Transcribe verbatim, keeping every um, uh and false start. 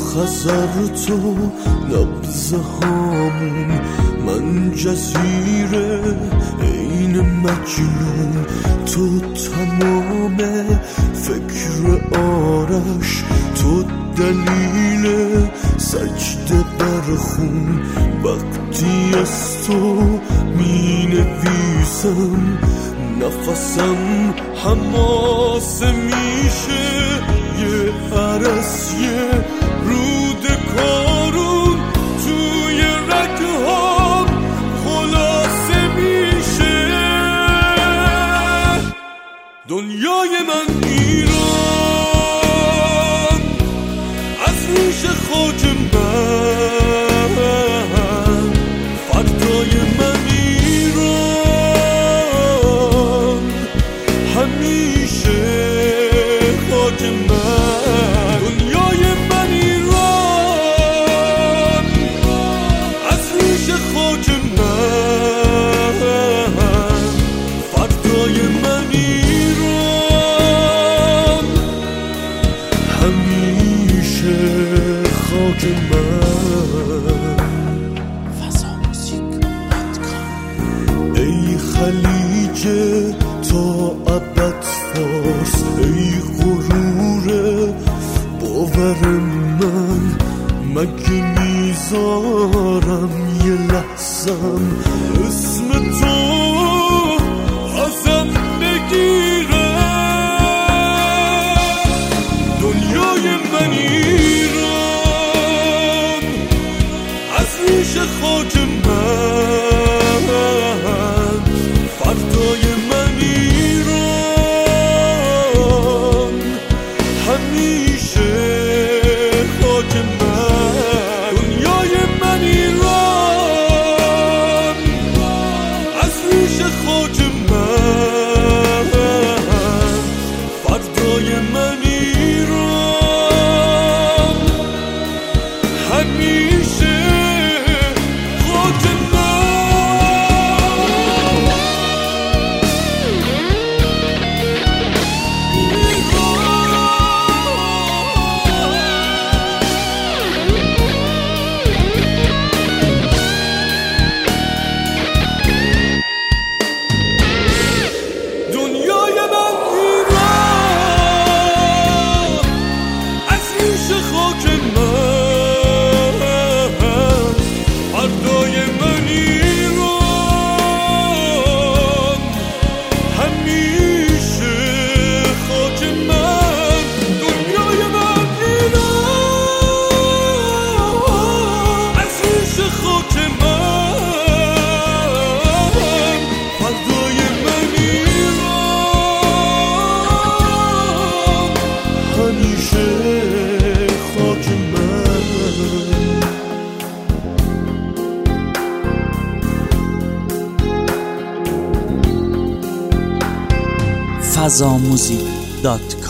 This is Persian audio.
خزر تو نبض هامون، من جزیره این مجنون، تو تمام فکر آرش، تو دلیل سجده بر خون. وقتی از تو می نویسم نفسم حماسه میشه، یه عرس یه رود کارون توی رگهام خلاصه میشه. دنیای من ایران، از ریش خاک من، فردای من ایران، همیشه خاک من. دنیای من ایران، از ریش خاک من، فردای من ایران، همیشه خاک من. ای خلیج تا ابد فارس، ای غرور باور من، مگه میذارم یه لحظم اسم تو ازم بگیره. دنیای من ایران، از ریش خاک من، فردای من ایران، همیشه خاک من. دنیای من ایران، از ریش خاک من، فردای من ایران، همیشه خاک من. فضاموزیک دات کام